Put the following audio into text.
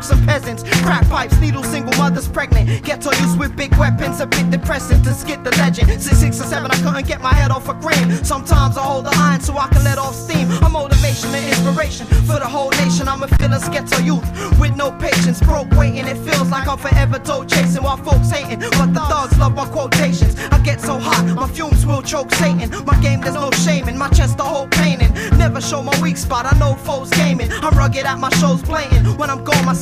crooks and peasants, crack pipes, needle single mothers pregnant. Ghetto youths with big weapons, a bit depressing to skip the legend. Since 6 or 7 I couldn't get my head off a cream. Sometimes I hold the iron so I can let off steam. A motivation and inspiration for the whole nation. I'm a fearless ghetto youth with no patience, broke waiting. It feels like I'm forever dough chasing while folks hating, but the thugs love my quotations. I get so hot, my fumes will choke Satan. My game there's no shame in, my chest the whole painting. Never show my weak spot, I know foes gaming. I'm rugged at my shows blatant. When I'm gone my